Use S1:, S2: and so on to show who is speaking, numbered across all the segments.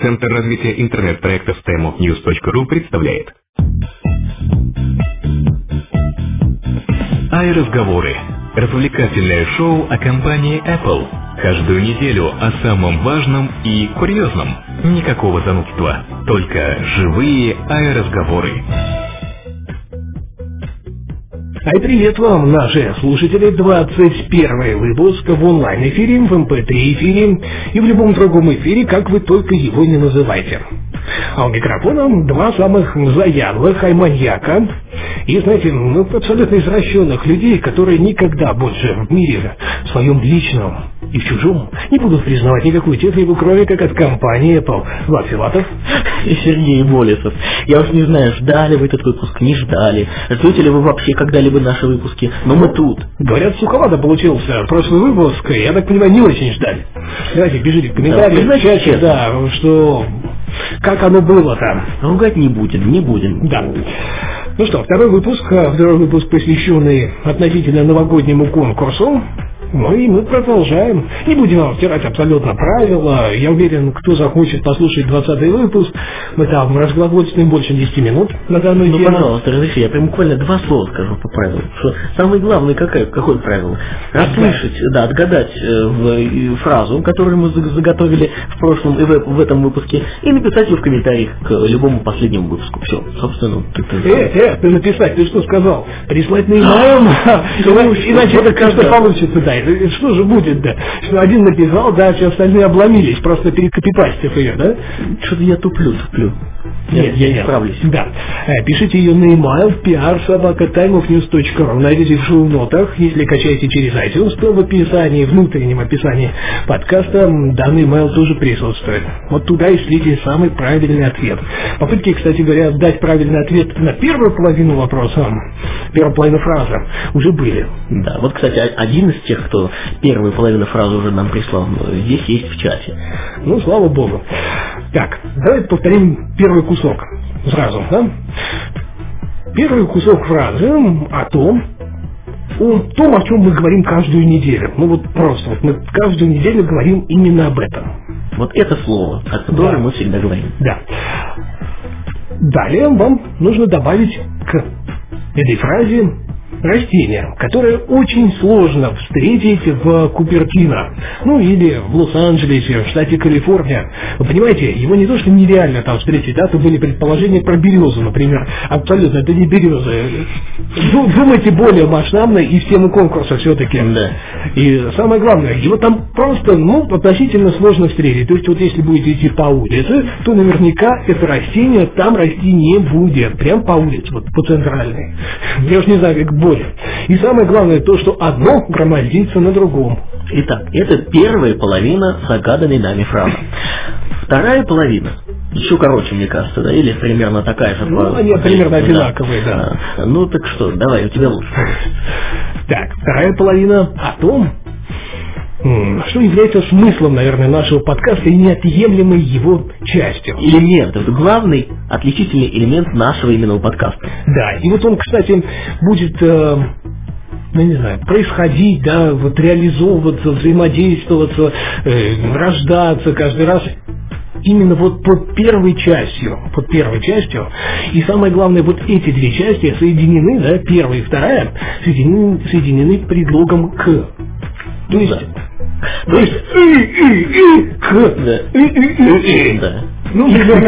S1: Центр развития интернет-проектов timeofnews.ru представляет iRazговоры. Развлекательное шоу о компании Apple. Каждую неделю о самом важном и курьезном. Никакого занудства, только живые iRazговоры.
S2: Привет вам, наши слушатели, 21 выпуск в онлайн-эфире, в MP3-эфире и в любом другом эфире, как вы только его не называйте. А у микрофона два самых заядлых айманьяка и, знаете, абсолютно извращенных людей, которые никогда больше в мире, в своем личном и в чужом, не будут признавать никакую технику, кроме как от компании Apple. Влад Филатов
S3: и Сергей Болесов. Я уж не знаю, ждали вы этот выпуск, не ждали. Ждете ли вы вообще когда-либо наши выпуски? Но мы тут.
S2: Говорят, суховато получился прошлый выпуск, я так понимаю, не очень ждали. Давайте пишите в комментариях, да, что... Как оно было там?
S3: Ругать не будем.
S2: Да. Ну что, второй выпуск посвященный относительно новогоднему конкурсу. Ну и мы продолжаем. Не будем вам втирать абсолютно правила. Я уверен, кто захочет послушать 20-й выпуск, мы там разглагольствуем больше 10 минут на данную тему.
S3: Ну, пожалуйста, разреши, я прям буквально два слова скажу по правилам. Что самое главное, какое правило? Расслышать, отгадать фразу, которую мы заготовили в прошлом и в этом выпуске, и написать ее в комментариях к любому последнему выпуску. Все, собственно.
S2: Ты написать, ты что сказал? Прислать на e-mail? Иначе это как-то получится, да. Что же будет, да? Что один написал, да, все остальные обломились, просто перекопипастив ее, да?
S3: Что-то я туплю.
S2: Нет, я не
S3: справлюсь.
S2: Да. Пишите ее на e-mail pr@timeofnews.ru. Найдите в шоу-нотах. Если качаете через iTunes, то в описании, внутреннем описании подкаста данный email тоже присутствует. Вот туда и шлите самый правильный ответ. Попытки, кстати говоря, дать правильный ответ на первую половину вопроса, первую половину фразы уже были.
S3: Да, вот, кстати, один из тех, кто первую половину фразы уже нам прислал, здесь есть в чате.
S2: Ну, слава богу. Так, давайте повторим первый кусок сразу, да? Первый кусок фразы о том, о чем мы говорим каждую неделю. Ну вот просто, мы каждую неделю говорим именно об этом.
S3: Вот это слово, о котором мы всегда говорим.
S2: Да. Далее вам нужно добавить к этой фразе растение, которое очень сложно встретить в Купертино, ну или в Лос-Анджелесе, в штате Калифорния. Вы понимаете, его не то что нереально там встретить, да, то были предположения про березу, например. Абсолютно, это не береза. Думайте более масштабно и в тему конкурса все-таки.
S3: Да.
S2: И самое главное, его там просто, относительно сложно встретить. То есть вот если будете идти по улице, то наверняка это растение там расти не будет. Прям по улице, вот по центральной. Я уж не знаю, как более. И самое главное то, что одно громоздится на другом.
S3: Итак, это первая половина загаданной нами фразы. Вторая половина еще короче, мне кажется, да, или примерно такая же.
S2: Ну, они примерно одинаковые, да.
S3: Ну, так что, давай, у тебя лучше.
S2: Так, вторая половина о том, что является смыслом, наверное, нашего подкаста и неотъемлемой его частью.
S3: Элемент, это главный отличительный элемент нашего именно подкаста.
S2: Да, и вот он, кстати, будет... происходить, да, вот реализовываться, взаимодействоваться, рождаться каждый раз именно вот под первой частью. И самое главное, вот эти две части соединены, да, первая и вторая, соединены предлогом «к». То есть «к».
S3: Да.
S2: Ну, примерно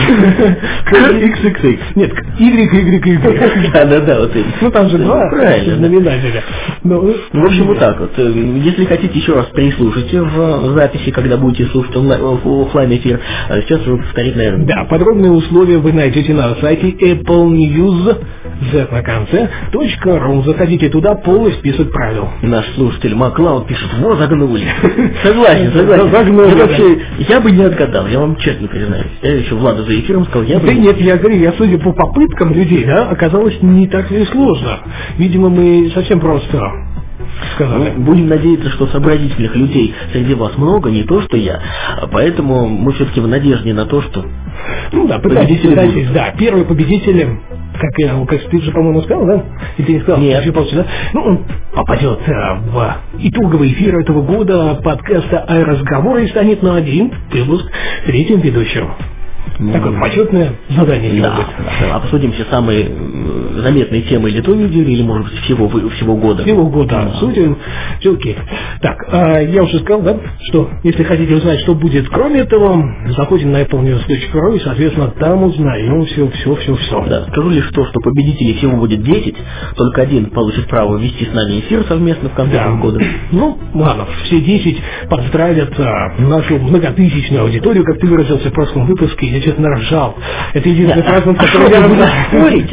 S2: XXX. Нет, YYY.
S3: Да, вот это.
S2: Ну, там же два знаменателя.
S3: В общем, вот так вот. Если хотите еще раз переслушайте в записи, когда будете слушать офлайн эфир, сейчас уже повторить, наверное.
S2: Да, подробные условия вы найдете на сайте Apple News, Z на конце, .ru. Заходите туда, полный список правил.
S3: Наш слушатель Маклауд пишет: во, загнули. Согласен.
S2: Загнули.
S3: Я бы не отгадал, я вам честно признаюсь. Я еще Владу за эфиром сказал, я бы...
S2: Да нет, я говорю, судя по попыткам людей, да, оказалось не так и сложно. Видимо, мы совсем просто сказали.
S3: Будем надеяться, что сообразительных людей среди вас много, не то что я. Поэтому мы все-таки в надежде на то, что
S2: Ну да, пытайтесь, да. Первый победитель, как ты же, по-моему, сказал, да? И ты не сказал,
S3: нет.
S2: Что получится, да? Ну, он попадет в итоговый эфир этого года подкаста «Аэроразговоры» и станет на один выпуск третьим ведущим. Такое почетное задание делать.
S3: Да. Обсудим все самые заметные темы или той недели, или, может быть, всего года.
S2: Всего года обсудим. Все окей. Так, я уже сказал, да, что если хотите узнать, что будет кроме этого, заходим на applenews.ru и, соответственно, там узнаем все.
S3: Да, скажу лишь то, что победителей всего будет 10, только один получит право вести с нами эфир совместно в конце года.
S2: Ну, ладно, все 10 поздравят нашу многотысячную аудиторию, как ты выразился в прошлом выпуске. Я честно ржал. Это единственный праздник, который я буду спорить.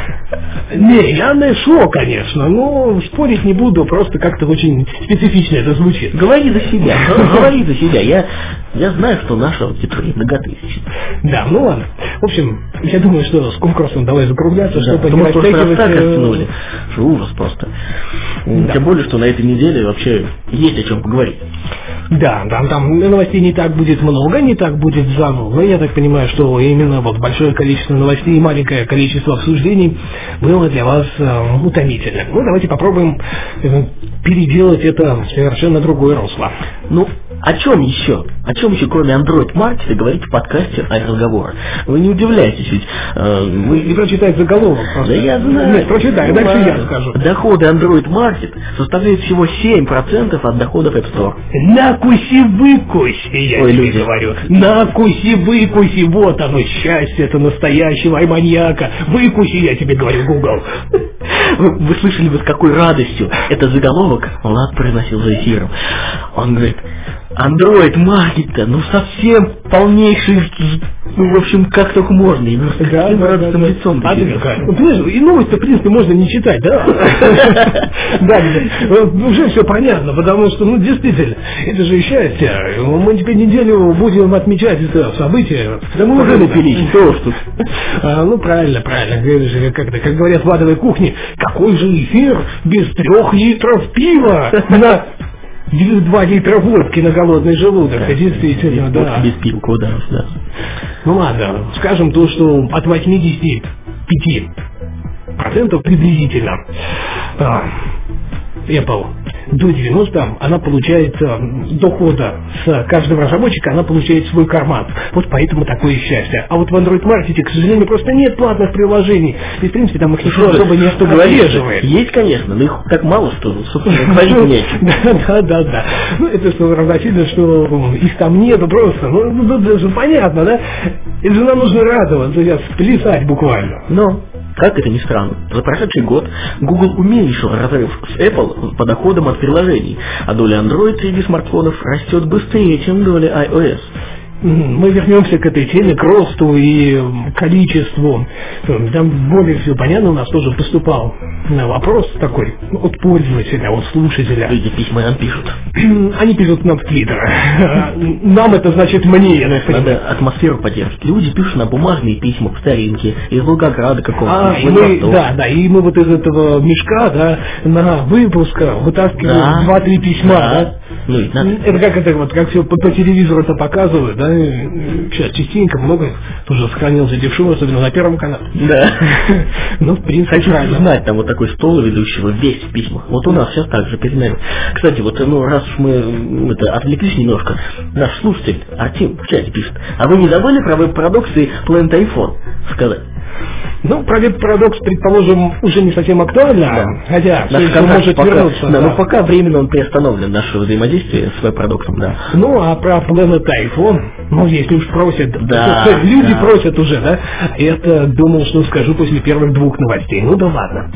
S2: Не, я нашло, конечно, но спорить не буду, просто как-то очень специфично это звучит.
S3: Говори за себя. Я знаю, что наша аудитория многотысячная.
S2: Да, ну ладно. В общем, я думаю, что с конкурсом давай закругляться, чтобы не
S3: растягивать. Ужас просто. Тем более, что на этой неделе вообще есть о чем поговорить.
S2: Да, там новостей не так будет много, не так будет занудно. Я так понимаю, что именно вот большое количество новостей и маленькое количество обсуждений было для вас утомительным. Ну, давайте попробуем переделать это в совершенно другое русло.
S3: Ну, о чем еще, кроме Android-маркета, говорить в подкасте «Аэроразговоры»? Вы не удивляйтесь, ведь
S2: вы не прочитайте заголовок просто.
S3: Да я знаю.
S2: Нет, прочитай, дальше я скажу.
S3: Доходы Android-маркет составляют всего 7% от доходов App Store.
S2: Накуси-выкуси, я тебе говорю. Накуси-выкуси, вот оно, счастье это настоящего айманьяка. Выкуси, я тебе говорю, Google.
S3: Вы слышали бы, с какой радостью этот заголовок Влад произносил за эфиром. Он говорит: Android-маркет-то, совсем полнейший, в общем, как только можно. И с каким радостным лицом.
S2: И новость-то, в принципе, можно не читать, да? Да, уже все понятно, потому что, действительно, это же счастье. Мы теперь неделю будем отмечать это событие.
S3: Да мы уже напились, что уж тут.
S2: Ну, правильно. Как говорят в адовой кухне, какой же эфир без 3 литров пива на 2 литра водки на голодный желудок. Да, действительно, да.
S3: Без пива, да.
S2: Ну ладно, скажем то, что от 85% приблизительно Apple до 90% она получает дохода с каждого разработчика, она получает свой карман. Вот поэтому такое счастье. А вот в Android-маркете, к сожалению, просто нет платных приложений. И, в принципе, там их никто особо не отслеживает.
S3: Есть, конечно, но их так мало, что, собственно, говорить нечего.
S2: Да. Ну, это что равносильно, что их там нету просто. Даже понятно, да? Это же нам нужно радоваться, сейчас плясать буквально.
S3: Но, как это ни странно, за прошедший год Google уменьшил разрыв с Apple по доходам от приложений, а доля Android среди смартфонов растет быстрее, чем доля iOS.
S2: Мы вернемся к этой теме, к росту и количеству. Там более всего понятно, у нас тоже поступал вопрос такой от пользователя, от слушателя.
S3: Люди письма нам пишут.
S2: Они пишут нам в Твиттер. Нам это значит мне.
S3: Надо атмосферу поддерживать. Люди пишут на бумажные письма в старинке, из Волгограда какого-то.
S2: И мы вот из этого мешка, на выпуск вытаскиваем 2-3 письма. Да. Это как все по телевизору это показывают, да? Сейчас частенько много тоже сохранился дешево, особенно на Первом канале.
S3: Да.
S2: В принципе,
S3: хочу знать, там вот такой стол ведущего весь в письмах. Вот у нас сейчас так же передаем. Кстати, раз уж мы отвлеклись немножко, наш слушатель Артем в чате пишет: а вы не забыли про веб-парадокс и Planet iPhone сказать?
S2: Про веб-парадокс, предположим, уже не совсем актуально, хотя все может вернуться.
S3: Но пока временно он приостановлен, наше взаимодействие с веб-парадоксом, да.
S2: А про Planet iPhone, если уж просят, люди просят уже, да, это думал, что скажу после первых 2 новостей. Да ладно.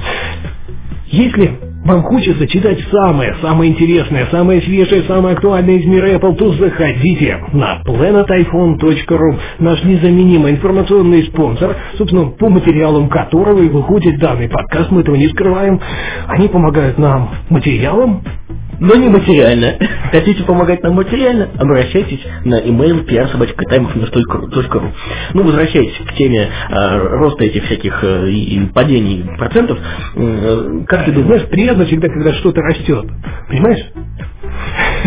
S2: Если вам хочется читать самое интересное, самое свежее, самое актуальное из мира Apple, то заходите на planetiphone.ru, наш незаменимый информационный спонсор, собственно, по материалам которого и выходит данный подкаст, мы этого не скрываем. Они помогают нам материалом,
S3: но не материально. Хотите помогать нам материально? Обращайтесь на email pr@timeofnews.ru. Возвращаясь к теме роста этих всяких и падений процентов, как ты думаешь?
S2: Приятно всегда, когда что-то растет. Понимаешь?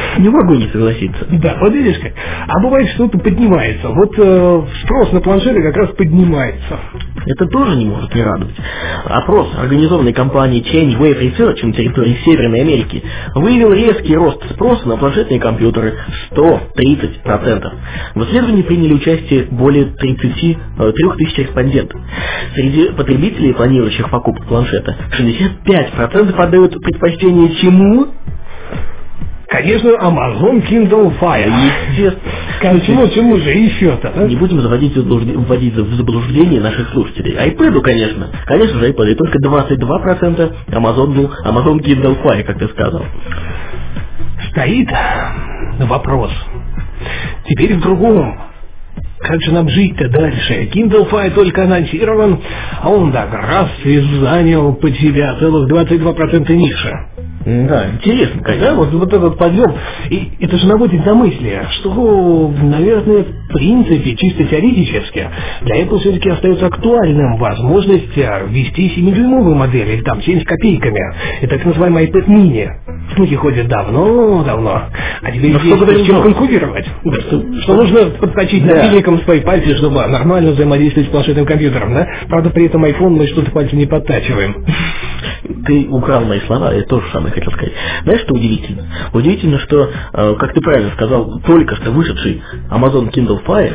S3: Не могу не согласиться.
S2: Да, вот видишь как. А бывает, что-то поднимается. Вот спрос на планшеты как раз поднимается.
S3: Это тоже не может не радовать. Опрос организованной компанией Change Wave Research на территории Северной Америки выявил резкий рост спроса на планшетные компьютеры 130%. В исследовании приняли участие более 3 тысяч респондентов. Среди потребителей, планирующих покупку планшета, 65% отдают предпочтение чему?
S2: Конечно, Amazon Kindle Fire.
S3: Естественно.
S2: Чему же еще-то?
S3: Не будем вводить в заблуждение наших слушателей. iPad, конечно. Конечно же, iPad. И только 22% Amazon Kindle Fire, как ты сказал.
S2: Стоит вопрос. Теперь в другом. Как же нам жить-то дальше? Kindle Fire только анонсирован, а он так раз и занял под себя целых 22% ниши.
S3: Да, интересно, конечно.
S2: Да, вот этот подъем. И это же наводит на мысли, что, наверное, в принципе, чисто теоретически, для Apple все-таки остается актуальным возможность ввести 7-дюймовую модель, или там 7 с копейками. Это так называемый iPad mini. Слухи ходят давно, а теперь есть с чем конкурировать. Что нужно подточить напильником свои пальцы, чтобы нормально взаимодействовать с планшетным компьютером, да? Правда, при этом iPhone мы что-то пальцы не подтачиваем.
S3: Ты украл мои слова, я тоже самое хотел сказать. Знаешь, что удивительно? Удивительно, что, как ты правильно сказал, только что вышедший Amazon Kindle Fire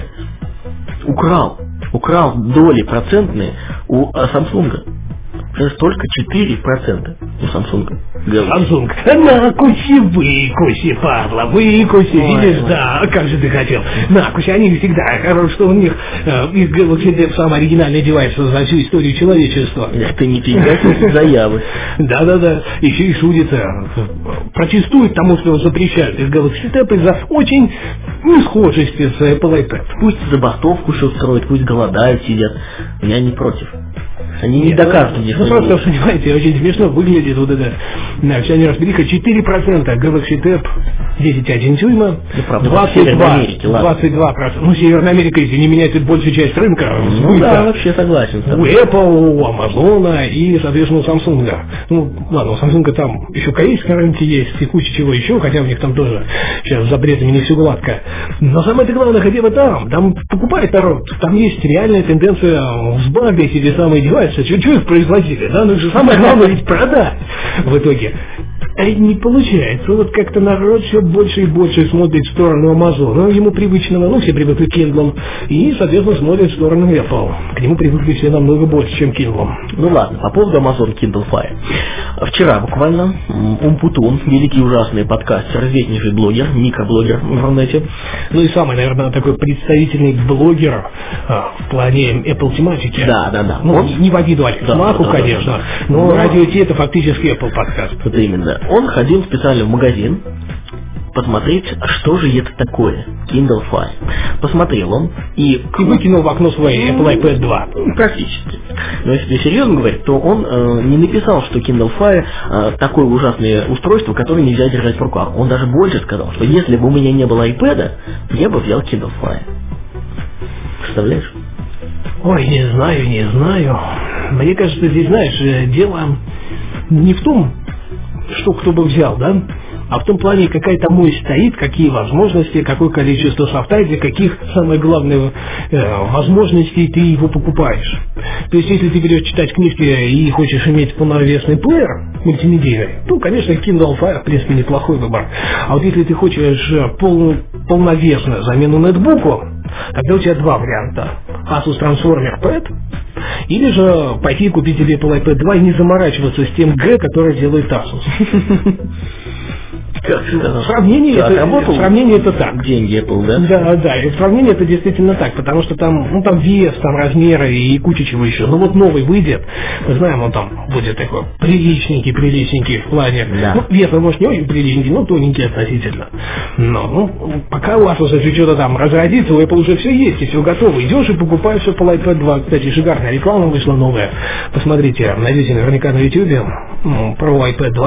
S3: украл доли процентные у Samsung. Только 4% у Samsung.
S2: Samsung. На, выкуси, Павла, выкуси, видишь, да, как же ты хотел. Накуси, они всегда, что у них их Galaxy самый оригинальный девайс за всю историю человечества.
S3: Это не фига заявы.
S2: Да, еще и шутится. Протестует тому, что запрещают из Galaxy Tab из-за очень несхожести с Apple iPad.
S3: Пусть забастовку еще устроят, пусть голодают, сидят. Я не против. Они не докажут мне, что
S2: просто, понимаете, очень смешно выглядит вот это вся неразбериха. 4% Galaxy Tab 10,1 дюйма, 22%. Ну, Северная Америка, если не меняет большую часть рынка,
S3: да, вообще согласен.
S2: У Apple, у Amazon и, соответственно, у Samsung. Ну, ладно, у Samsung там еще корейская рынки есть и куча чего еще, хотя у них там тоже сейчас с запретами не все гладко. Но самое главное, хотя бы там покупает народ, там есть реальная тенденция взбагать эти самые девайсы. Что их производили, да? Ну, самое главное ведь продать в итоге. А не получается. Вот как-то народ все больше и больше смотрит в сторону Amazon, ему привычного, все привыкли к Kindle, и, соответственно, смотрят в сторону Apple. К нему привыкли все намного больше, чем к Kindle.
S3: Ну ладно, по поводу Amazon Kindle Fire. Вчера буквально Умпутун, великий ужасный подкастер, известнейший блогер, микроблогер в интернете.
S2: Ну и самый, наверное, такой представительный блогер в плане Apple тематики.
S3: Да.
S2: Ну, не в обиду Альфа-Маку, конечно, но Радио Ти это фактически Apple подкаст.
S3: Вот именно. Он ходил специально в магазин посмотреть, что же это такое Kindle Fire. Посмотрел он и
S2: выкинул в окно свой Apple iPad 2.
S3: Практически. Но если серьезно говорить, то он не написал, что Kindle Fire такое ужасное устройство, которое нельзя держать в руках. Он даже больше сказал, что если бы у меня не было iPad, я бы взял Kindle Fire. Представляешь?
S2: Ой, не знаю. Мне кажется, здесь, знаешь, дело не в том, что кто бы взял, да? А в том плане, какая там ось стоит, какие возможности, какое количество софта, для каких, самое главное, возможностей ты его покупаешь. То есть, если ты берешь читать книжки и хочешь иметь полновесный плеер мультимедийный, то, конечно, Kindle Fire, в принципе, неплохой выбор. А вот если ты хочешь полновесную замену нетбуку, тогда у тебя два варианта. Asus Transformer Pad, или же пойти и купить себе Apple iPad 2 и не заморачиваться с тем G, который делает Asus. Сравнение это так.
S3: Деньги Apple, да?
S2: Да, и сравнение это действительно так, потому что там вес, там размеры и куча чего еще. Ну вот новый выйдет, мы знаем, он там будет такой приличненький в плане. Да. Вес, может, не очень приличненький, но тоненький относительно. Но пока у вас уже что-то там разродится, у Apple уже все есть, и все готово. Идешь и покупаешь Apple iPad 2. Кстати, шикарная реклама вышла новая. Посмотрите, найдете наверняка на YouTube про iPad 2.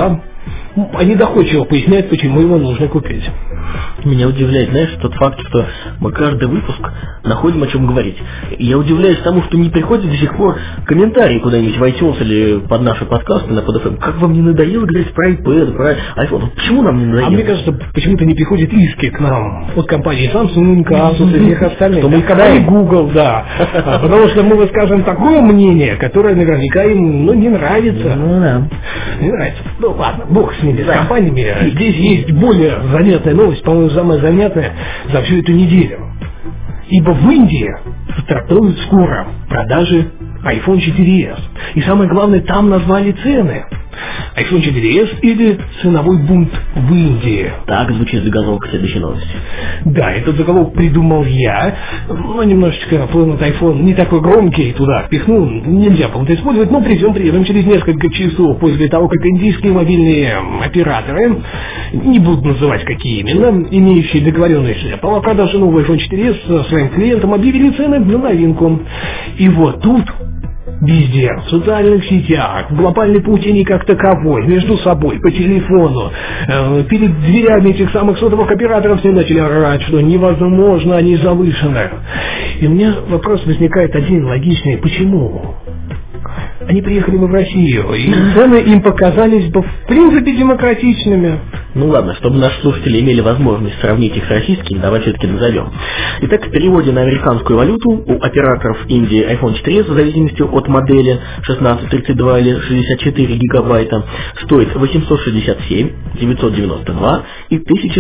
S2: они доходчиво поясняют, почему его нужно купить.
S3: Меня удивляет, знаешь, тот факт, что мы каждый выпуск находим, о чем говорить. Я удивляюсь тому, что не приходят до сих пор комментарии куда-нибудь в iTunes или под наши подкасты на PodFM. Как вам не надоело говорить про iPad, про iPhone? Почему нам не надоело?
S2: А мне кажется, почему-то не приходят иски к нам от компании Samsung, Asus и всех остальных.
S3: Что мы
S2: и Google, да. Потому что мы выскажем такое мнение, которое наверняка им не нравится.
S3: Ну да.
S2: Не нравится. Ну ладно, бог с ними, с компаниями. Здесь есть более заметная новость, по-моему, самая заметная за всю эту неделю. Ибо в Индии стартуют скоро продажи iPhone 4s. И самое главное, там назвали цены. iPhone 4s или ценовой бунт в Индии.
S3: Так звучит заголовок следующей новости.
S2: Да, этот заголовок придумал я. Но немножечко Planet iPhone не такой громкий, туда впихнул. Нельзя, по-моему, использовать. Но придем через несколько часов после того, как индийские мобильные операторы, не буду называть какие именно, имеющие договоренности по продаже нового iPhone 4s своим клиентам, объявили цены на новинку. И вот тут везде, в социальных сетях, в глобальной паутине как таковой, между собой, по телефону, перед дверями этих самых сотовых операторов все начали орать, что невозможно, они завышены. И у меня вопрос возникает один, логичный. Почему? Они приехали бы в Россию, и цены им показались бы в принципе демократичными.
S3: Ну ладно, чтобы наши слушатели имели возможность сравнить их с российскими, давай все-таки назовем. Итак, в переводе на американскую валюту у операторов Индии iPhone 4s, в зависимости от модели 16, 32 или 64 гигабайта, стоит $867, $992 и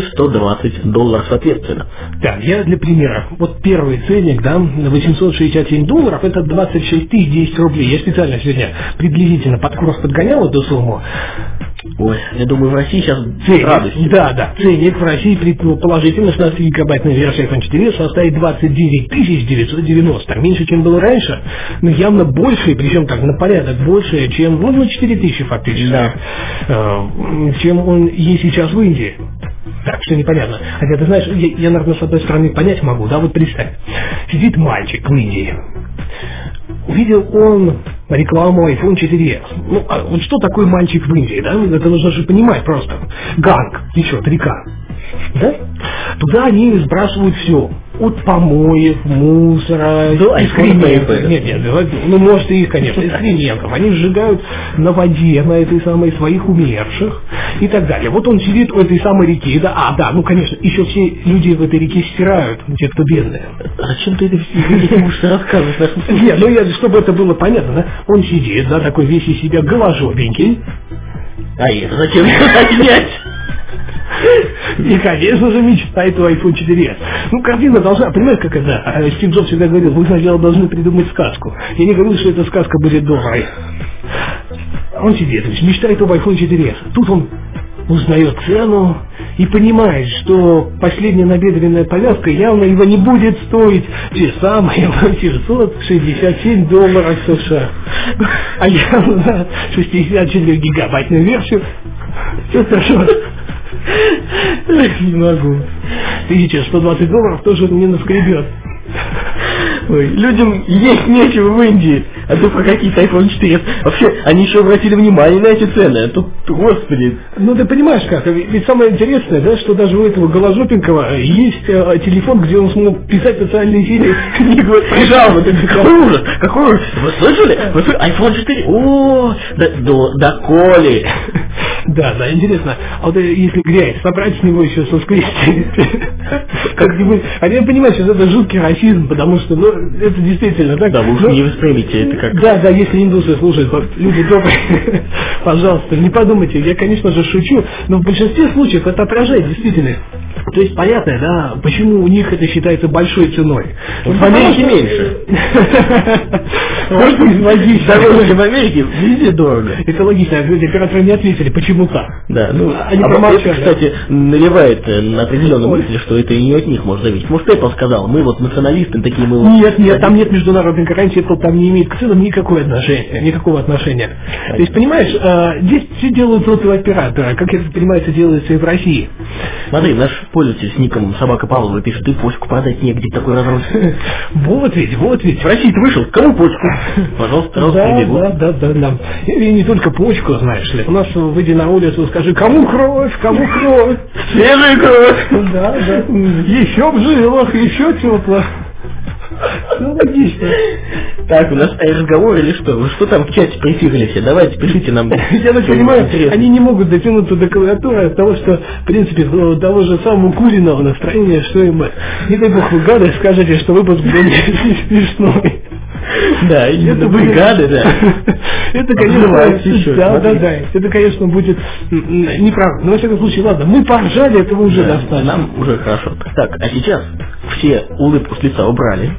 S3: $1120 соответственно.
S2: Так, я для примера. Вот первый ценник, да, на $867, это 26 тысяч 10 рублей. Я специально сегодня приблизительно подгонял эту сумму.
S3: Ой, я думаю, в России сейчас
S2: радость. Да, ценник в России положительно 16-гигабайтная версия iPhone 4 составит 29 990. Меньше, чем было раньше, но явно больше, причем так на порядок больше, чем, 4 тысячи фактически,
S3: да.
S2: Чем он есть сейчас в Индии. Так, что непонятно. Хотя, ты знаешь, я, наверное, с одной стороны понять могу, да, вот представь. Сидит мальчик в Индии. Увидел он рекламу iPhone 4s. Ну, а вот что такое мальчик в Индии, да? Это нужно же понимать просто. Ганг течет, река. Да? Туда они сбрасывают все. От помоев, мусора, экскрементов. Нет, ну может и их, конечно, экскрементов. Они сжигают на воде, на этой самой своих умерших и так далее. Вот он сидит у этой самой реки, да, ну конечно, еще все люди в этой реке стирают, те, кто бедные.
S3: Зачем ты это рассказываешь?
S2: Нет, чтобы это было понятно, да? Он сидит, да, такой весь из себя голожопенький.
S3: А это зачем объяснять?
S2: И, конечно же, мечтает о iPhone 4s. Ну, картина должна, понимаешь, как это? Стив Джобс всегда говорил, вы сначала должны придумать сказку. Я не говорю, что эта сказка будет доброй. Он сидит, мечтает об iPhone 4s. Тут он узнает цену и понимает, что последняя набедренная повязка явно его не будет стоить те самые $867 США. А явно 64-гигабайтную версию. Все хорошо. Не могу. $1120 тоже не наскребет.
S3: Ой, людям есть нечего в Индии, а то про какие-то iPhone 4. Вообще, они еще обратили внимание на эти цены, а тут, господи.
S2: Ну, ты понимаешь как, ведь самое интересное, да, что даже у этого голожопенького есть телефон, где он смог писать социальные сети.
S3: Прижал, какой ужас, какой ужас. Вы слышали? iPhone 4, о, да Коли.
S2: Да, интересно, а вот если грязь, собрать с него еще соскрести. Они понимают, что это жуткий расизм, потому что, это действительно так.
S3: Да, вы уж не воспримите это как...
S2: Да, если индусы слушают, люди добрые, пожалуйста, не подумайте, я, конечно же, шучу, но в большинстве случаев это отражает действительность. То есть понятно, да, почему у них это считается большой ценой.
S3: В Америке меньше.
S2: Можно извозить.
S3: В Америке везде дорого.
S2: Это логично, операторы не ответили, почему так.
S3: Да,
S2: они промолчали.
S3: Это, кстати, наливает на определенную мысль, что это и не от них может зависеть. Может, Apple сказал, мы вот националисты такие, мы...
S2: Нет, там нет международной гарантии, Apple там не имеет к делом никакого отношения. То есть, понимаешь, здесь все делают против оператора, как я понимаю, это делается и в России.
S3: Смотри, наш пользователь с ником Собака Павлова пишет, ты почку продать негде, такой разрос.
S2: Вот ведь.
S3: В России-то вышел, кому почку? Пожалуйста, прибегу.
S2: Да. И не только почку, знаешь ли. У нас выйди на улицу, скажи, кому кровь?
S3: Свежая кровь.
S2: Да. Еще в жилах, еще тепло. Ну, логично.
S3: Так, у нас разговор или что? Вы что там в чате префигали все? Давайте, пишите нам.
S2: Я так понимаю, они не могут дотянуться до клавиатуры от того, что, в принципе, того же самого куриного настроения, что и мы. Не дай бог вы гады скажете, что выпуск был не смешной.
S3: Да, это бригады, да.
S2: Это, конечно, будет неправда. Но, во всяком случае, ладно, мы поржали, этого уже достаточно.
S3: Нам уже хорошо. Так, а сейчас все улыбку с лица убрали,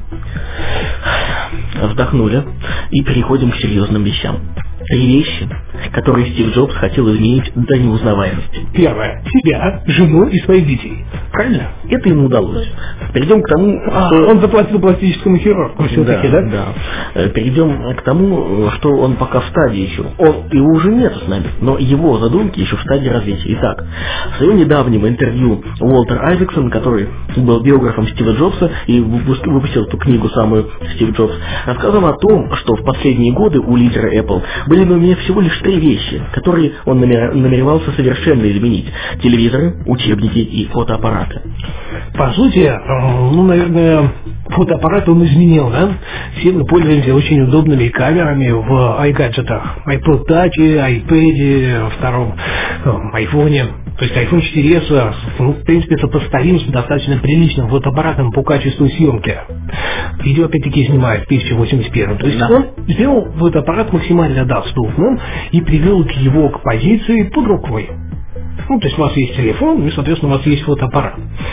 S3: вздохнули и переходим к серьезным вещам. 3 вещи, которые Стив Джобс хотел изменить до неузнаваемости.
S2: Первое. Себя, жену и своих детей. Правильно?
S3: Это ему удалось. Перейдем к тому,
S2: что... Он заплатил пластическому хирургу все-таки, да?
S3: Да. Перейдем к тому, что он пока в стадии еще. Его уже нет с нами, но его задумки еще в стадии развития. Итак, в своем недавнем интервью Уолтер Айзексон, который был биографом Стива Джобса и выпустил эту книгу самую Стив Джобс, рассказал о том, что в последние годы у лидера Apple были на уме всего лишь 3 вещи, которые он намеревался совершенно изменить. Телевизоры, учебники и фотоаппараты.
S2: По сути, наверное, фотоаппарат он изменил, да? Все мы пользуемся очень удобными камерами в iGadget'ах. iPod Touch, iPad, втором iPhone. То есть iPhone 4s, в принципе, сопоставим с достаточно приличным фотоаппаратом по качеству съемки. Видео, опять-таки, снимает в 1081. То есть он сделал фотоаппарат максимально доступным и привел его к позиции под рукой. То есть у вас есть телефон, и, соответственно, у вас есть фотоаппарат.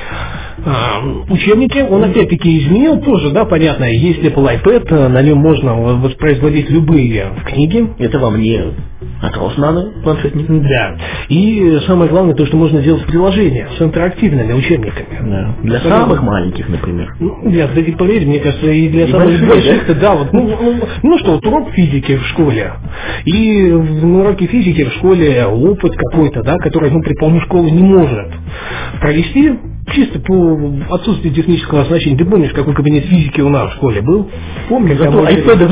S2: Учебники он опять-таки изменил тоже, да, понятно, есть Apple iPad, на нем можно воспроизводить любые книги.
S3: Это вам не отрос надо, планшетник.
S2: Да. И самое главное, то, что можно делать приложения с интерактивными учебниками.
S3: Да. Для самых маленьких, например.
S2: Кстати, поверь, мне кажется, и для самых больших, да, вот, урок физики в школе. И на уроке физики в школе опыт какой-то, да, который, предположим, школа не может провести, чисто по отсутствию технического оснащения. Ты помнишь, какой кабинет физики у нас в школе был? Помнишь?
S3: Зато iPad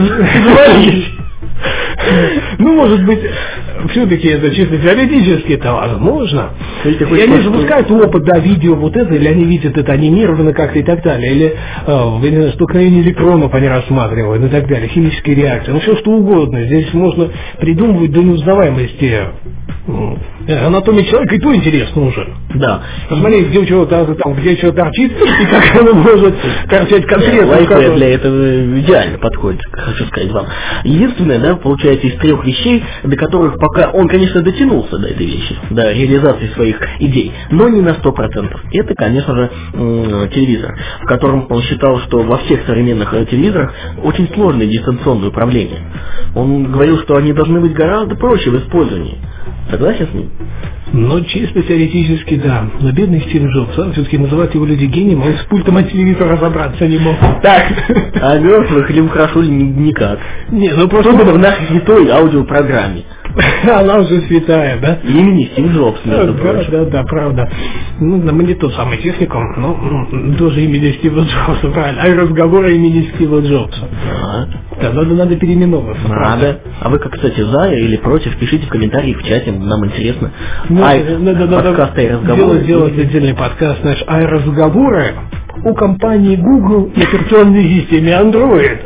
S2: может быть, все-таки это чисто теоретически-то возможно. И они запускают опыт, да, видео вот это, или они видят это анимировано как-то и так далее, или столкновение электронов они рассматривают и так далее, химические реакции, все что угодно. Здесь можно придумывать до неузнаваемости. Анатомия человека и то интересно уже.
S3: Да.
S2: Посмотреть, где что торчит, и как оно может торчать конкретно.
S3: iPad для этого идеально подходит, хочу сказать вам. Единственное, да, получается, из 3 вещей, до которых пока он, конечно, дотянулся до этой вещи, до реализации своих идей, но не на 100%. Это, конечно же, телевизор, в котором он считал, что во всех современных телевизорах очень сложное дистанционное управление. Он говорил, что они должны быть гораздо проще в использовании. Согласен с ним?
S2: Но чисто теоретически, да. Но бедный Стив Джобс, все-таки называют его люди гением, он с пультом от телевизора разобраться не мог.
S3: Так, а мертвых либо хорошо никак.
S2: Не, просто
S3: в нашей святой аудиопрограмме.
S2: Она уже святая, да?
S3: Имени Стив Джобс, между прочим.
S2: Да, правда. Мы не тот самый техникум, но тоже имени Стива Джобса, правильно. А разговоры имени Стива Джобса. Да, надо переименовываться.
S3: Надо. А вы, кстати, за или против, пишите в комментариях в чате, нам интересно.
S2: Подкаст «Ай-разговоры». Сделать отдельный подкаст, «Ай-разговоры» у компании Google и операционной системе Android.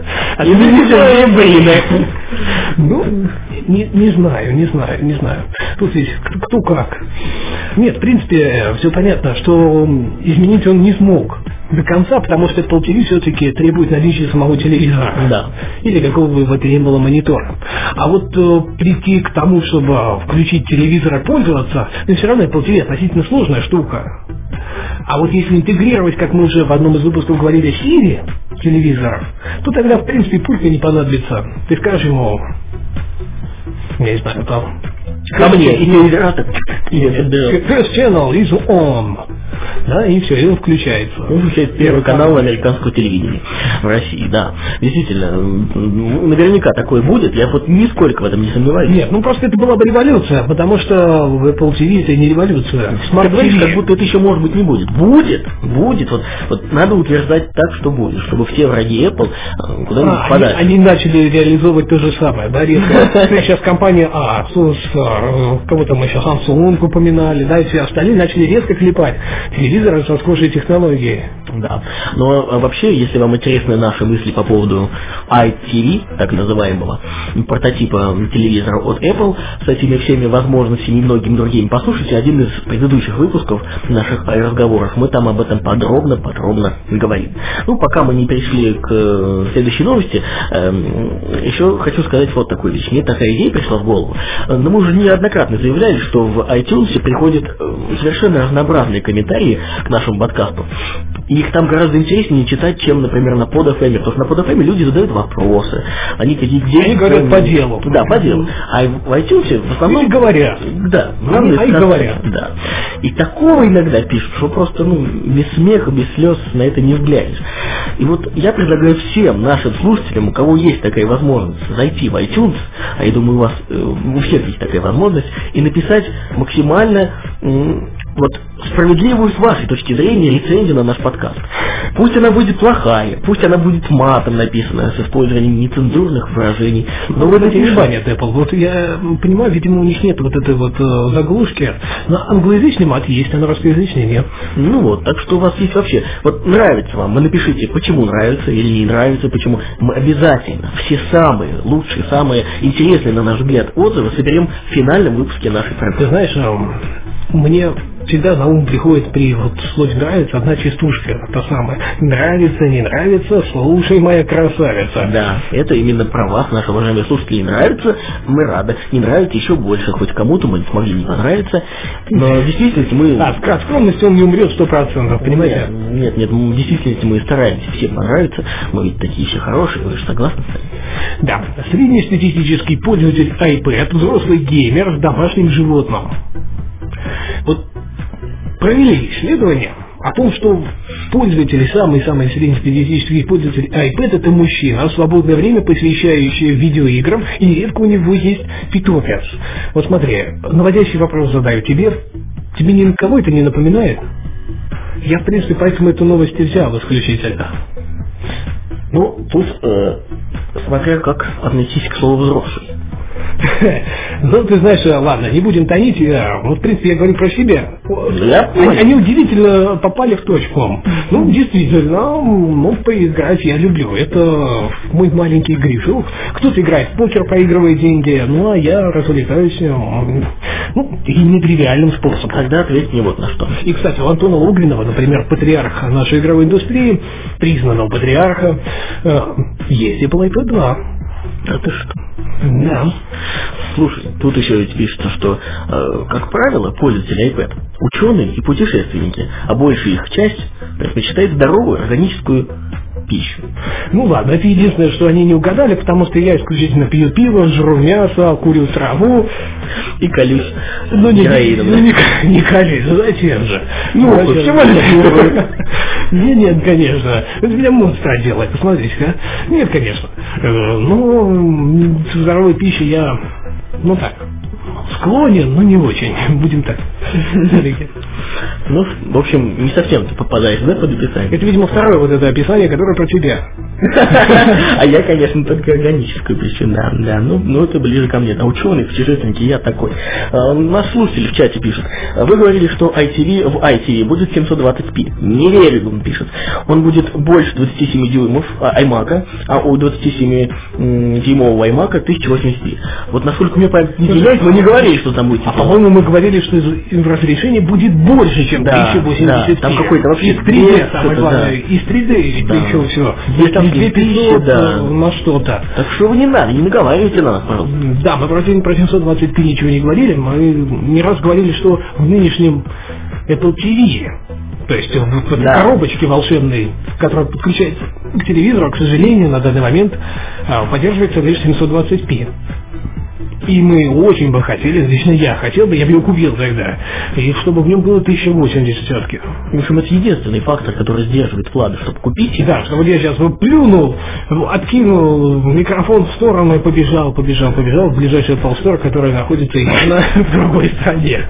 S2: Не знаю. Тут есть кто как. Нет, в принципе, все понятно, что изменить он не смог до конца, потому что Apple TV все-таки требует наличия самого телевизора.
S3: Да.
S2: Или какого бы в это ни было монитора. А вот прийти к тому, чтобы включить телевизор и пользоваться, все равно Apple TV относительно сложная штука. А вот если интегрировать, как мы уже в одном из выпусков говорили, Siri телевизоров, то тогда, в принципе, пульта не понадобится. Ты скажешь ему, я не знаю, там...
S3: Ко мне, и телевизор.
S2: First channel is on. Да, и все, и он включается.
S3: Он включает первый канал американского телевидения в России, да. Действительно, наверняка такое будет, я вот нисколько в этом не сомневаюсь.
S2: Нет, ну просто это была бы революция, потому что в Apple TV это не революция.
S3: Ты говоришь, как будто это еще может быть не будет. Будет. Вот надо утверждать так, что будет, чтобы все враги Apple куда-нибудь подали.
S2: Они начали реализовывать то же самое, да, резко. Сейчас компания Asus, кого-то мы сейчас Samsung упоминали, да, и все остальные начали резко клепать телевизоры со схожей технологией.
S3: Да. Но вообще, если вам интересны наши мысли по поводу iTV, так называемого прототипа телевизора от Apple, с этими всеми возможностями и многими другими, послушайте один из предыдущих выпусков наших разговоров. Мы там об этом подробно говорим. Ну, пока мы не перешли к следующей новости, еще хочу сказать вот такую вещь. Мне такая идея пришла в голову. Но мы уже неоднократно заявляли, что в iTunes приходят совершенно разнообразные комментарии к нашему подкасту. И их там гораздо интереснее читать, чем, например, на PodFM. Потому что на PodFM люди задают вопросы. Они
S2: говорят по делу.
S3: Да, по делу. А в iTunes в основном...
S2: Или говорят.
S3: Да.
S2: Они говорят.
S3: Да. И такого иногда пишут, что просто, без смеха, без слез на это не взглянешь. И вот я предлагаю всем нашим слушателям, у кого есть такая возможность, зайти в iTunes, а я думаю, у всех есть такая возможность, и написать максимально справедливую с вашей точки зрения рецензию на наш подкаст. Пусть она будет плохая, пусть она будет матом написана, с использованием нецензурных выражений. Но вы
S2: это не банят Apple. Вот я понимаю, видимо, у них нет вот этой заглушки. На англоязычный мат есть, а на русскоязычный нет.
S3: Так что у вас есть вообще. Вот нравится вам, вы напишите, почему нравится или не нравится, почему. Мы обязательно все самые лучшие, самые интересные, на наш взгляд, отзывы соберем в финальном выпуске нашей программы.
S2: Ты знаешь, мне всегда на ум приходит при слове «нравится» одна частушка, та самая. Нравится, не нравится, слушай, моя красавица.
S3: Да, это именно про вас, наши уважаемые слушатели. Нравится, мы рады. Не нравится еще больше, хоть кому-то мы смогли не понравиться. Но в действительности мы...
S2: От скромности он не умрет 100%, понимаете?
S3: Нет, в действительности мы стараемся всем понравиться. Мы ведь такие все хорошие, вы же согласны с нами?
S2: Да, среднестатистический пользователь iPad, взрослый геймер с домашним животным. Провели исследование о том, что пользователи, самый среднестатистический пользователь iPad — это мужчина, свободное время посвящающее видеоиграм, и нередко у него есть питомец. Вот смотри, наводящий вопрос задаю тебе. Тебе ни на кого это не напоминает? Я, в принципе, поэтому эту новость и взял исключительно.
S3: Тут смотря как отнестись к слову «взрослый».
S2: Ты знаешь, ладно, не будем тонить. В принципе, я говорю про себя. Они удивительно попали в точку. Действительно, поиграть я люблю. Это мой маленький грешок. Кто-то играет в покер, проигрывает деньги, а я развлекаюсь и нетривиальным способом.
S3: Тогда ответь мне вот на что.
S2: И, кстати, у Антона Логвинова, например, патриарха нашей игровой индустрии, признанного патриарха, есть Apple iPad 2.
S3: А ты что?
S2: Да.
S3: Слушай, тут еще ведь пишется, что, как правило, пользователи iPad – ученые и путешественники, а большая их часть предпочитает здоровую органическую пищу.
S2: Ладно, это единственное, что они не угадали, потому что я исключительно пью пиво, жру мясо, курю траву
S3: и колюсь
S2: героином. Не колюсь, зачем же? Нет, конечно. Это меня монстра делает, посмотрите-ка. Нет, конечно. Здоровой пищи я, склонен, но не очень. Будем так.
S3: В общем, не совсем ты попадаешь, да, под описание?
S2: Это, видимо, второе это описание, которое про тебя.
S3: А я, конечно, только органическую причину, да. Это ближе ко мне. А ученые, путешественники, я такой. Наш слушатель в чате пишет. Вы говорили, что в iTV будет 720p. Не верю, он пишет. Он будет больше 27 дюймов iMac, а у 27-дюймового iMac 1080p. Вот насколько мне память не изменяет, мы не говорили, что там будет.
S2: А по-моему, мы говорили, что разрешение будет больше, чем 1080p.
S3: Да, там какой-то вообще
S2: из 3D, самое главное. Из 3D еще все.
S3: Есть там 2500
S2: на что-то.
S3: Так что вы не наговаривайте на нас, пожалуйста.
S2: Да, мы про 720p ничего не говорили. Мы не раз говорили, что в нынешнем Apple TV, то есть в коробочке волшебной, которая подключается к телевизору, к сожалению, на данный момент поддерживается лишь 720p. И мы очень бы хотели, лично я хотел бы, я бы его купил тогда, и чтобы в нем было 1080 все-таки.
S3: В общем, это единственный фактор, который сдерживает Влада, чтобы купить.
S2: Да, чтобы я сейчас плюнул, откинул микрофон в сторону и побежал в ближайший Apple Store, который находится именно в другой стране.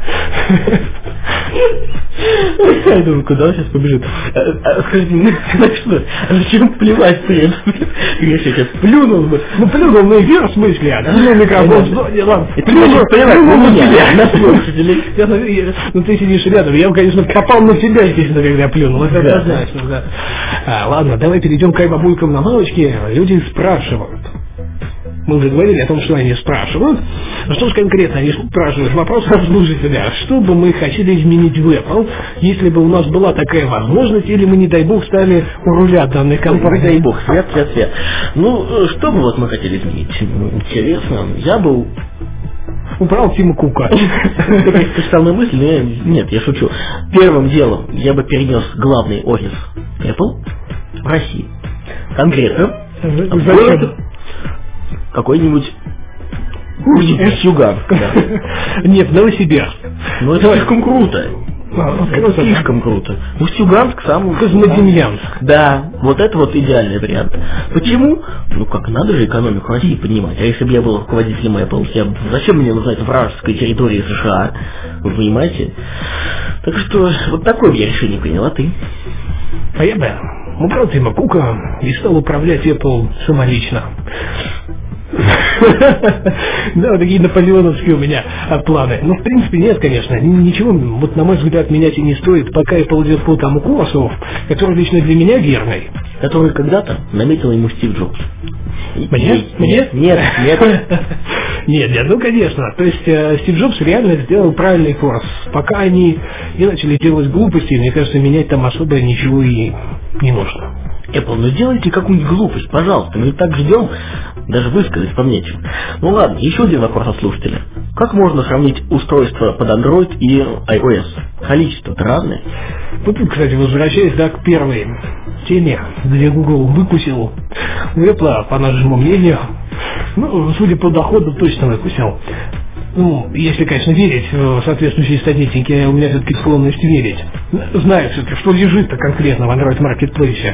S3: Я думаю, куда он сейчас побежит? Скажите, что? Зачем плевать при этом? Я сейчас плюнул бы.
S2: Плюнул на эфир, в смысле, откинул микрофон в сторону.
S3: Плюнул на меня, на слушателей.
S2: Ну ты сидишь рядом, я, конечно, попал на тебя, естественно, когда я плюнул. Это однозначно, да. Ладно, давай перейдем к бабулькам на лавочке. Люди спрашивают. Мы уже говорили о том, что они спрашивают. Что же конкретно они спрашивают? Вопрос от слушателя. Что бы мы хотели изменить в Apple, если бы у нас была такая возможность, или мы, не дай бог, стали у руля данной компании?
S3: Не дай бог, свет. Ну, что бы вот мы хотели изменить? Интересно, я бы...
S2: Убрал Тима Кука.
S3: Ты читал мою мысль? Нет, я шучу. Первым делом я бы перенес главный офис Apple в России. Конкретно. Какой-нибудь Устюганск.
S2: Нет, Новосибирск.
S3: Ну это слишком круто. Слишком круто. Устюганск сам...
S2: Козлодемьянск.
S3: Да, вот это вот идеальный вариант. Почему? Ну как, надо же экономику России поднимать. А если бы я был руководителем Apple, зачем мне нужна эта вражеская территория США? Вы понимаете? Так что вот такое я решение принял, а ты?
S2: А я бы убрал Тима Кука и стал управлять Apple самолично. Да, вот такие наполеоновские у меня планы. Ну, в принципе, нет, конечно. Ничего, вот на мой взгляд, менять и не стоит, пока Apple идет по тому курсу, который лично для меня верный.
S3: Который когда-то наметил ему Стив Джобс.
S2: Мне? Нет, ну конечно. То есть Стив Джобс реально сделал правильный курс. Пока они не начали делать глупости, мне кажется, менять там особо ничего и не нужно.
S3: Apple, ну сделайте какую-нибудь глупость, пожалуйста. Мы так ждем, даже высказать вам нечем. Ну ладно, еще один вопрос от слушателя. Как можно сравнить устройства под Android и iOS? Количество-то разное.
S2: Ну тут, кстати, возвращаясь, да, к первой теме, где Google выкусил у Apple, по нашему мнению, ну, судя по доходу, точно выкусил. Ну, если, конечно, верить соответствующей статистике, у меня все-таки склонность верить. Знаю все-таки, что лежит-то конкретно в Android Marketplace.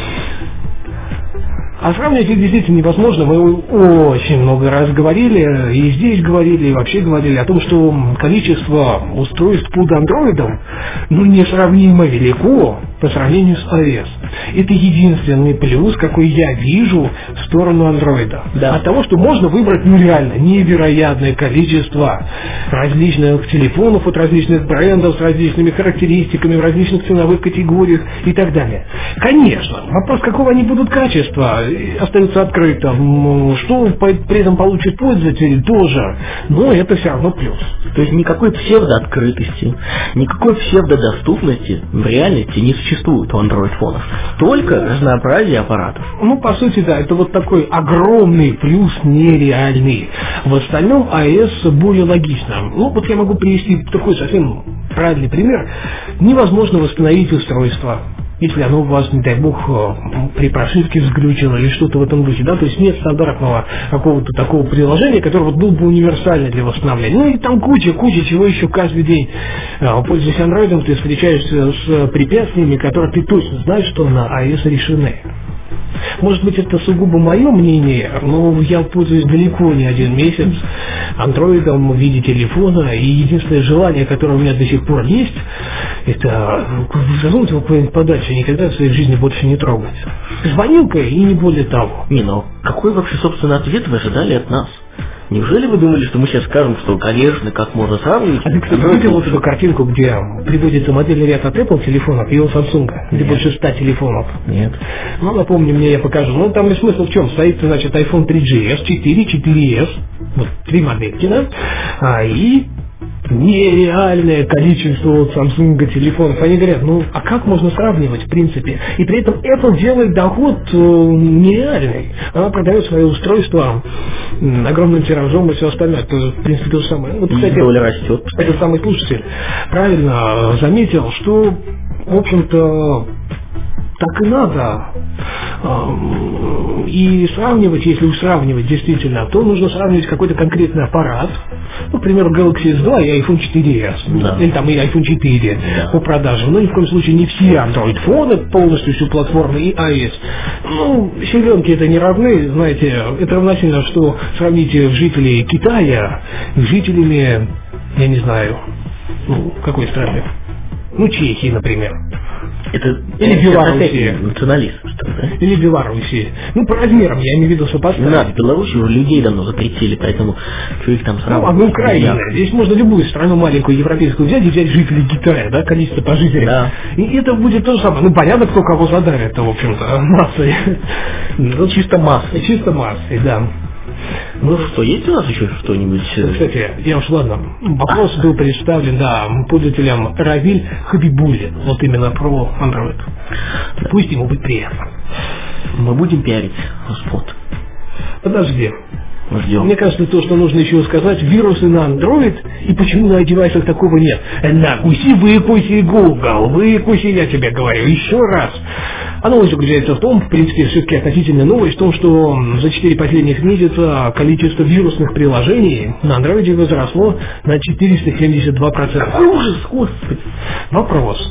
S2: А сравнивать их действительно невозможно. Мы очень много раз говорили, и здесь говорили, и вообще говорили о том, что количество устройств под андроидом несравнимо велико по сравнению с iOS. Это единственный плюс, какой я вижу в сторону андроида.
S3: Да.
S2: От того, что можно выбрать реально невероятное количество различных телефонов от различных брендов с различными характеристиками в различных ценовых категориях и так далее. Конечно, вопрос, какого они будут качества, остается открытым. Что при этом получит пользователь, тоже. Но это все равно плюс.
S3: То есть никакой псевдооткрытости, никакой псевдодоступности в реальности не существует у Android-фонов. Только разнообразие аппаратов.
S2: Ну, по сути, да, это вот такой огромный плюс нереальный. В остальном iOS более логично. Ну, вот я могу привести такой совсем правильный пример. Невозможно восстановить устройство, если оно у вас, не дай бог, при прошивке взглючило или что-то в этом духе, да, то есть нет стандартного какого-то такого приложения, которое вот был бы универсальное для восстановления. Ну и там куча чего еще каждый день. Пользуясь андроидом, ты встречаешься с препятствиями, которые ты точно знаешь, что на iOS решены. Может быть, это сугубо мое мнение, но я пользуюсь далеко не один месяц андроидом в виде телефона, и единственное желание, которое у меня до сих пор есть, это засунуть его куда-нибудь подальше, никогда в своей жизни больше не трогать. Звонилкой и не более того.
S3: Но какой вообще, собственно, ответ вы ожидали от нас? Неужели вы думали, что мы сейчас скажем, что, конечно, как можно сравнивать?
S2: А ты, кстати, видел вот эту картинку, где приводится модельный ряд от Apple телефонов и у Samsung, где больше 100 телефонов?
S3: Нет.
S2: Ну, напомни мне, я покажу. Ну, там и смысл в чем? Стоит, значит, iPhone 3GS, 4, 4S, вот, 3 модельки, да, и нереальное количество Samsung телефонов. Они говорят, ну, а как можно сравнивать, в принципе? И при этом Apple делает доход нереальный. Она продает свои устройства огромным тиражом и все остальное. Это, в принципе, то же самое. Вот, кстати,
S3: доля растет.
S2: Этот самый слушатель правильно заметил, что, в общем-то, так и надо. И сравнивать, если уж сравнивать действительно, то нужно сравнивать какой-то конкретный аппарат. Например, Galaxy S2 и iPhone 4s.
S3: Да.
S2: Или там и iPhone 4 по продажам. Но ни в коем случае не все Android-фоны, полностью всю платформу и iOS. Ну, селенки это не равны, знаете, это равносильно, что сравните жителей Китая с жителями, я не знаю, какой страны? Чехии, например. Или Белоруссии.
S3: Националист, что ли, да?
S2: Или Белоруссии. По размерам, я имею в виду сопоставить.
S3: Не надо, в Беларуси уже людей давно запретили, поэтому что их там сравнивать.
S2: Украина. Здесь можно любую страну маленькую европейскую взять и взять жителей Китая, да, количество по жителям.
S3: Да.
S2: И это будет то же самое. Понятно, кто кого задавит-то, в общем-то, массой.
S3: Чисто массой.
S2: Чисто массой, да.
S3: Что, есть у нас еще что-нибудь?
S2: Кстати, ладно, вопрос был представлен, пользователям Равиль Хабибуллин, вот именно про Android. Пусть ему будет приятно.
S3: Мы будем пиарить спот.
S2: Подожди.
S3: Ждем.
S2: Мне кажется, то, что нужно еще сказать, вирусы на Android, и почему на девайсах такого нет. Выкуси, Google, выкуси, я тебе говорю, еще раз. А новость заключается в том, в принципе, все-таки относительная новость, в том, что за 4 последних месяца количество вирусных приложений на Android возросло на 472%.
S3: Какой ужас, господи.
S2: Вопрос.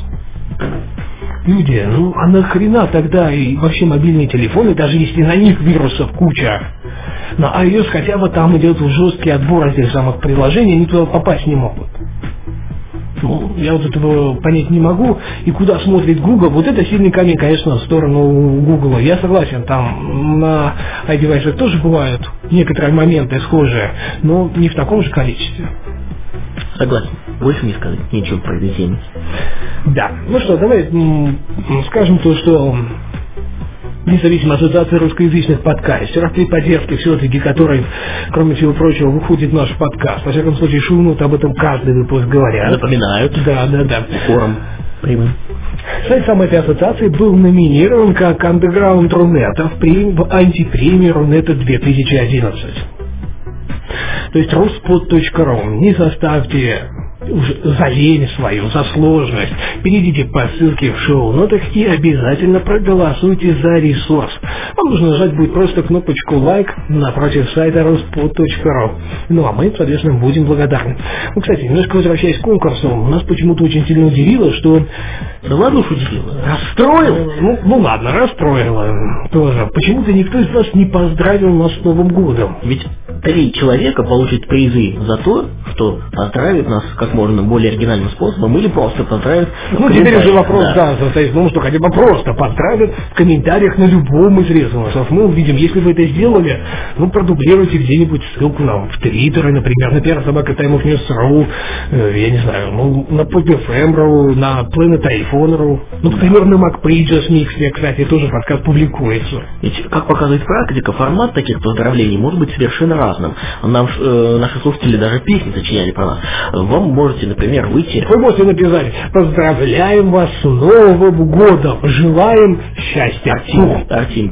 S2: Люди, а нахрена тогда и вообще мобильные телефоны, даже если на них вирусов куча? На iOS хотя бы там идет жесткий отбор этих самых приложений, они туда попасть не могут. Я вот этого понять не могу. И куда смотрит Google, вот это сильный камень, конечно, в сторону Google. Я согласен, там на iDevice тоже бывают некоторые моменты схожие, но не в таком же количестве.
S3: Согласен. Больше не сказать нечего про эту тему.
S2: Да. Что, давай скажем то, что независимая ассоциация русскоязычных подкастеров, при поддержке все-таки которой, кроме всего прочего, выходит наш подкаст. Во всяком случае, шумнут об этом каждый выпуск говорят.
S3: Напоминают.
S2: Да.
S3: Форум прямым.
S2: Сайт самой этой ассоциации был номинирован как Underground Рунета в антипремию Рунета 2011. То есть ruspod.ru. Не заставьте за лень свою, за сложность. Перейдите по ссылке в шоу-нотах и обязательно проголосуйте за ресурс. Вам нужно нажать будет просто кнопочку лайк напротив сайта ruspod.ru. А мы, соответственно, будем благодарны. Кстати, немножко возвращаясь к конкурсу, нас почему-то очень сильно удивило, что...
S3: Да ладно уж удивило.
S2: Расстроило? Ладно, расстроило тоже. Почему-то никто из вас не поздравил нас с Новым годом.
S3: Ведь 3 человека получат призы за то, что поздравят нас как можно более оригинальным способом или просто поздравят.
S2: Теперь уже вопрос, состоит в том, что хотя бы просто поздравят в комментариях на любом из ресурсов. Мы увидим, если вы это сделали, продублируйте где-нибудь ссылку нам в Твиттере, например, на PR@timeofnews.ru, я не знаю, на PodFM.ru, на Planet iPhone.ru, например, на MacPages Mix, кстати, тоже подкаст публикуется.
S3: Ведь, как показывает практика, формат таких поздравлений может быть совершенно разным. Нам наши слушатели даже песни сочиняли про нас. Вам можете, например, выйти...
S2: Вы можете написать: поздравляем вас с Новым годом, желаем счастья.
S3: Артем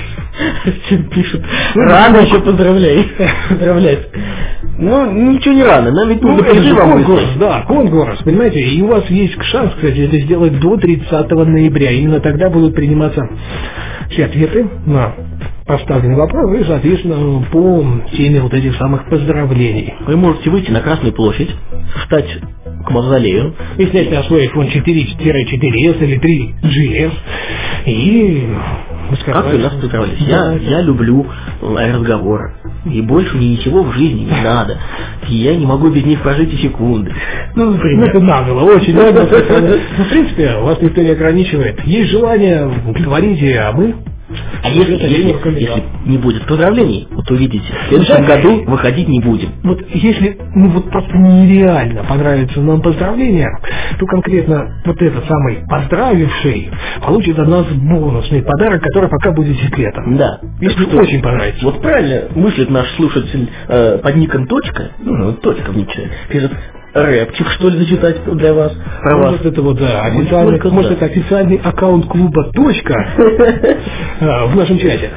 S3: пишет. Рано еще поздравлять. Ничего не рано, нам ведь нужно призы вам выставить.
S2: Да, конкурс, понимаете, и у вас есть шанс, кстати, это сделать до 30 ноября. Именно тогда будут приниматься все ответы на поставленный вопрос и, соответственно, по теме вот этих самых поздравлений.
S3: Вы можете выйти на Красную площадь, встать к мавзолею
S2: и снять на свой iPhone 4-4S или 3GS и...
S3: Как вы нас поздравляете? Я люблю разговоры. И больше мне ничего в жизни не надо. И я не могу без них прожить и секунды.
S2: Это нагло, очень нагло. В принципе, вас никто не ограничивает. Есть желание, говорите, а мы...
S3: А если не будет поздравлений, увидите, в следующем году выходить не будем.
S2: Если просто нереально понравится нам поздравление, то конкретно вот этот самый поздравивший получит от нас бонусный подарок, который пока будет секретом.
S3: Да.
S2: Если очень понравится.
S3: Вот правильно мыслит наш слушатель под ником точка в нике, пишет: рэпчик, что ли, зачитать для вас?
S2: Про вас. Может, это официальный аккаунт клуба «Точка» в нашем чате.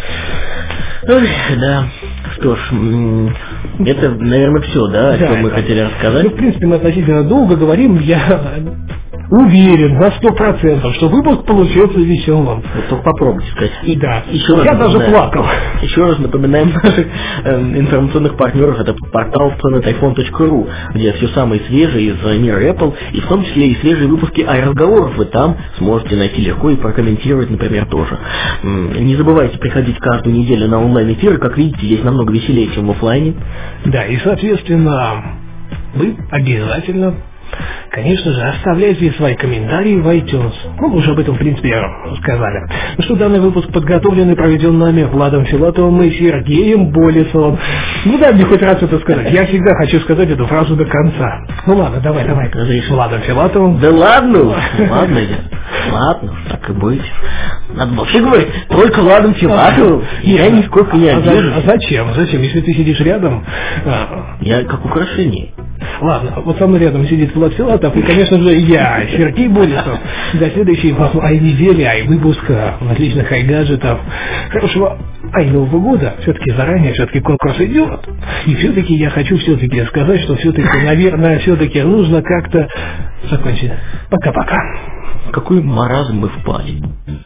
S3: Да. Что ж, это, наверное, все, о чем мы хотели рассказать.
S2: В принципе, мы относительно долго говорим. Я уверен на 100%, что выпуск получился веселым.
S3: Вот только попробуйте сказать.
S2: И да,
S3: еще
S2: я даже плакал.
S3: Еще раз напоминаем наших информационных партнеров. Это портал planetiphone.ru, где все самое свежее из мира Apple, и в том числе и свежие выпуски iRazговоров вы там сможете найти легко и прокомментировать, например, тоже. Не забывайте приходить каждую неделю на онлайн-эфиры. Как видите, здесь намного веселее, чем в офлайне. Да, и, соответственно, вы обязательно, конечно же, оставляйте свои комментарии в iTunes. Ну, уже об этом, в принципе, сказали. Ну что, данный выпуск подготовлен и проведен нами Владом Филатовым и Сергеем Болесовым. Ну да, мне хоть раз это сказать. Я всегда хочу сказать эту фразу до конца. Ну ладно, давай. Владом Филатовым. Да ладно, ладно, так и быть. Надо вообще говорить, только Владом Филатовым. Я нисколько не обижусь.
S2: А зачем? Если ты сидишь рядом?
S3: Я как украшение.
S2: Ладно, вот со мной рядом сидит Влад Филатов, и, конечно же, я, Сергей Болесов. До следующей недели, выпуска различных гаджетов. Хорошего Нового года. Все-таки заранее, все-таки конкурс идет. И все-таки я хочу все-таки сказать, что все-таки, наверное, все-таки нужно как-то закончить. Пока-пока.
S3: Какой маразм мы впали.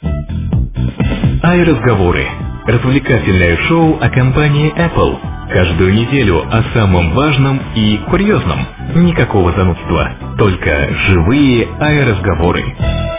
S1: iRazговоры. Развлекательное шоу о компании Apple. Каждую неделю о самом важном и курьезном. Никакого занудства. Только живые iRazговоры.